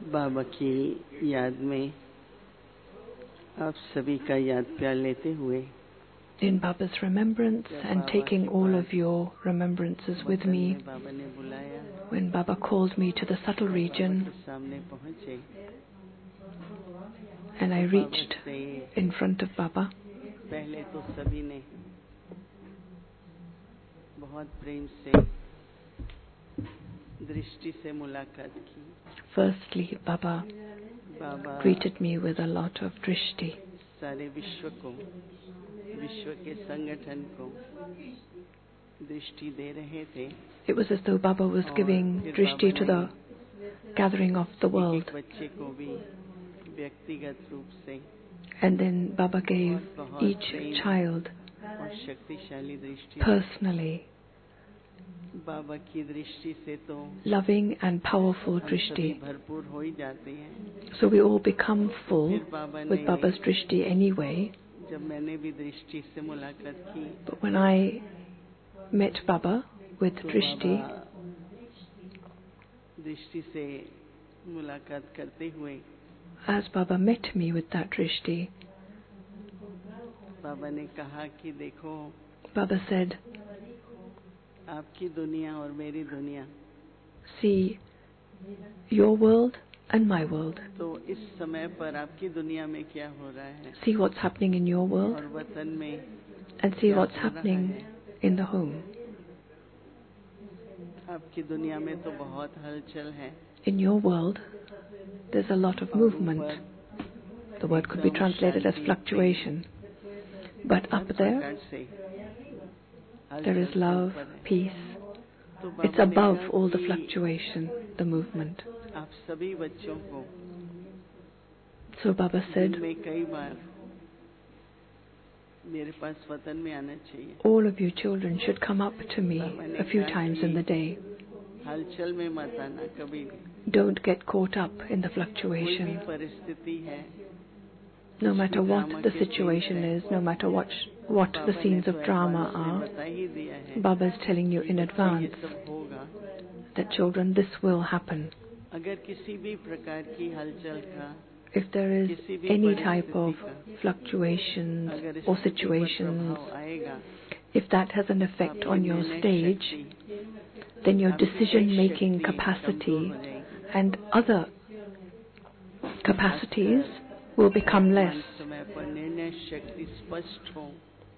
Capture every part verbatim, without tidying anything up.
बाबा की याद में आप सभी का याद प्यार लेते हुए, in Baba's remembrance and taking all of your remembrances with me, when Baba called me to the subtle region and I reached in front of Baba, पहले तो सभी ने बहुत प्रेम से दृष्टि से मुलाकात की. Firstly, Baba Baba greeted me with a lot of drishti. सारे विश्व को, विश्व के संगठन को दृष्टि दे रहे थे. It was as though Baba was giving drishti to the gathering of the world. एक बच्चे को भी व्यक्तिगत रूप से, and then Baba gave each child और शक्तिशाली दृष्टि, personally बाबा की दृष्टि से तो loving and powerful drishti. भरपूर हो ही जाते हैं. So we all become full with Baba's drishti anyway. जब मैंने भी दृष्टि से मुलाकात की, But when I met Baba with drishti, दृष्टि से मुलाकात करते हुए, as Baba met me with that drishti, बाबा ने कहा कि देखो, Baba said, आपकी दुनिया और मेरी दुनिया, see your world and my world. तो इस समय पर आपकी दुनिया में क्या हो रहा है, See what's happening in your world और वतन में, and see what's happening in the home. आपकी दुनिया में तो बहुत हलचल है. In your world, there's a lot of movement. The word could be translated as fluctuation. But up there, there is love, peace. It's above all the fluctuation, the movement. आप सभी बच्चों को, So Baba said, मैं कई बार मेरे पास वतन में आना चाहिए. all of you children should come up to me a few times in the day. हलचल में मत आना कभी भी. Don't get caught up in the कोई भी fluctuation. परिस्थिति है, No matter what the situation is, no matter what what the scenes of drama are, बता ही दिया है, Baba is telling you in ये advance सब होगा. that children, this will happen. अगर किसी भी प्रकार की हलचल का, If there is any type of fluctuations अगर or स्थिति पर situations, प्रभाव आएगा, if that has an effect on your निर्णय stage, शक्ति, then your आपकी decision-making शक्ति capacity कमजोर हो जाएगी. and other capacities will become less. समय पर निर्णय शक्ति स्पष्ट हो,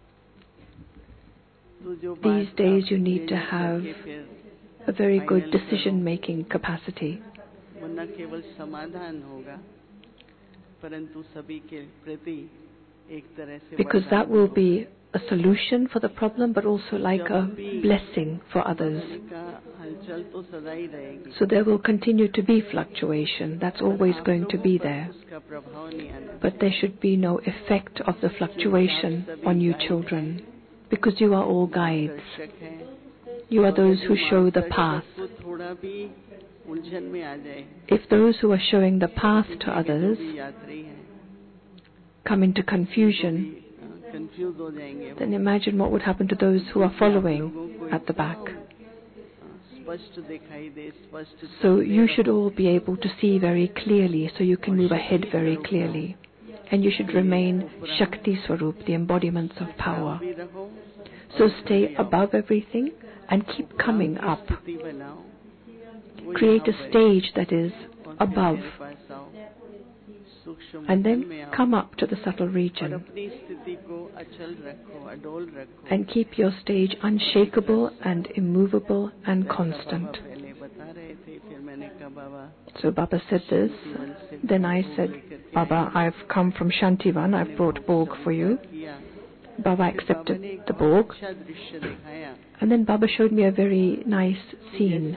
तो जो These बात days आप you need to निर्णय have करके फिर, a very good final करो, decision-making capacity, वो न केवल समाधान होगा, परंतु सभी के प्रति एक तरह से because वरदान that will होगा. be a solution for the problem, but also like a blessing for others. का हलचल तो सदा ही रहेगी, So there will continue to be fluctuation. That's always आप going to लोगों be पर there. उसका प्रभाव नहीं आना But there should be no effect of the fluctuation on you children, because you are all guides. दर्शक है. You are those who show the path. तो थोड़ा भी उलझन में आ जाए, If those who are showing the path to others भी यात्री हैं, come into confusion, कंफ्यूज हो जाएंगे. then imagine what would happen to those who are following at the back. स्पष्ट दिखाई दे, स्पष्ट. So you should all be able to see very clearly, so you can move ahead very clearly. And you should remain Shakti Swarup, the embodiments of power. भी रहो, So stay above everything and keep coming up. स्थिति बनाओ, वो Create यहाँ a पर stage that is और फिर above, मेरे पास आओ, सूक्ष्म and वतन में then आओ, come up to the subtle और region अपनी स्थिति को अचल रखो, अडोल रखो. and keep your stage unshakable and immovable and constant. पहले बता रहे थे, फिर मैंने कहा बाबा, So Baba said this. Then I said, Baba, I've come from Shantivan. I've brought Bhog for you. Baba accepted the Bhog. अच्छा दृश्य दिखाया. And then Baba showed me a very nice scene.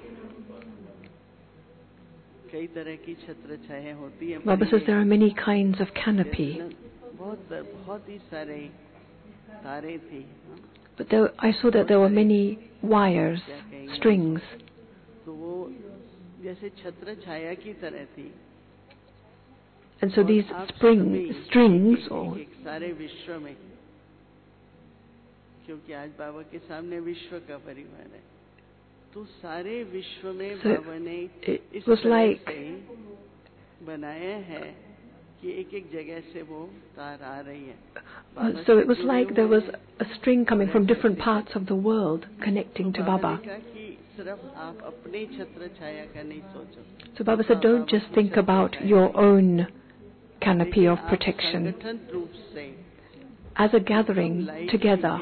कई तरह की छत्र छाया होती है. Baba says there are many kinds of canopy. बहुत बहुत ही सारे तारे थे. But there, I saw that there were many wires, strings. तो वो जैसे छत्र छाया की तरह थी. And so these spring, strings, or एक सारे विश्व में, क्योंकि आज बाबा के सामने विश्व का परिवार है, तो सारे विश्व में so बाबा ने it was like बनाया है कि एक एक जगह से वो तार आ रही है. Uh, so it was like there was a string coming from different parts of the world connecting to Baba. So Baba said, don't just think about your own canopy of protection. As a gathering together,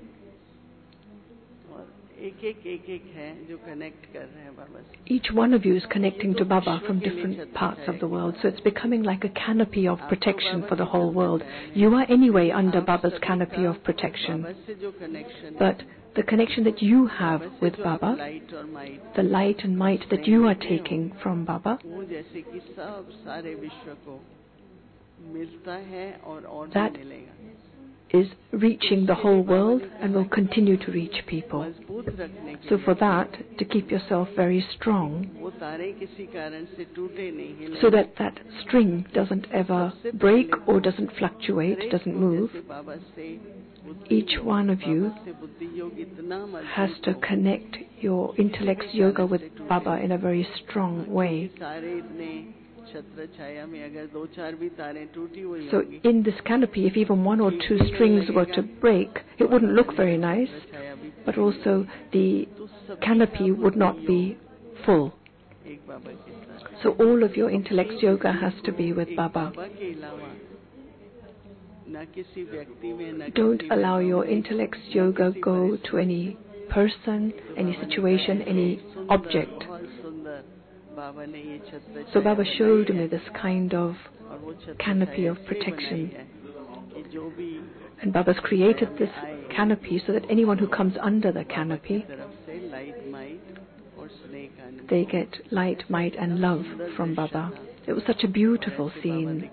each one of you is connecting to Baba from different parts of the world. So it's becoming like a canopy of protection for the whole world. You are anyway under Baba's canopy of protection. But the connection that you have with Baba, the light and might that you are taking from Baba, that is reaching the whole world and will continue to reach people. So for that, to keep yourself very strong, so that that string doesn't ever break or doesn't fluctuate, doesn't move, each one of you has to connect your intellect's yoga with Baba in a very strong way. So in this canopy, if even one or two strings were to break, it wouldn't look very nice, but also the canopy would not be full. So all of your intellect's yoga has to be with Baba. Don't allow your intellect's yoga go to any person, any situation, any object. So Baba showed me this kind of canopy of protection. And Baba's created this canopy so that anyone who comes under the canopy, they get light, might and love from Baba. It was such a beautiful scene.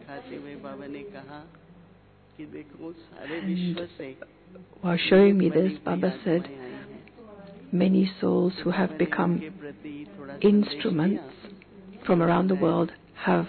And while showing me this, Baba said, many souls who have become instruments from around the world have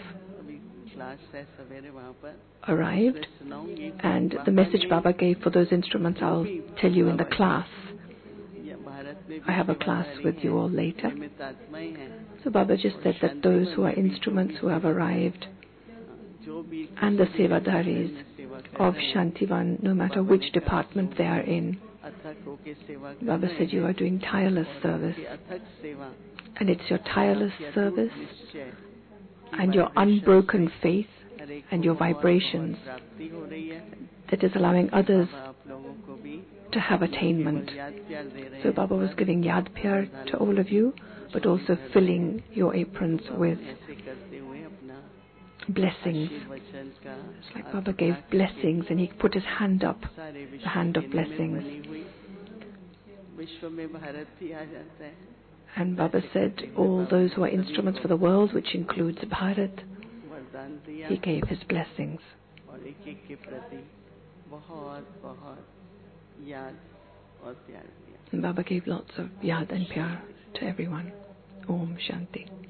arrived, and the message Baba gave for those instruments I'll tell you in the class. I have a class with you all later. So Baba just said that those who are instruments who have arrived and the Sevadaris of Shantivan, no matter which department they are in, Baba said you are doing tireless service. And it's your tireless service and your unbroken faith and your vibrations that is allowing others to have attainment. So Baba was giving Yad Pyar to all of you, but also filling your aprons with blessings. It's like Baba gave blessings and he put his hand up, the hand of blessings. And Baba said, all those who are instruments for the world, which includes Bharat, he gave his blessings. And Baba gave lots of yad and pyar to everyone. Om Shanti.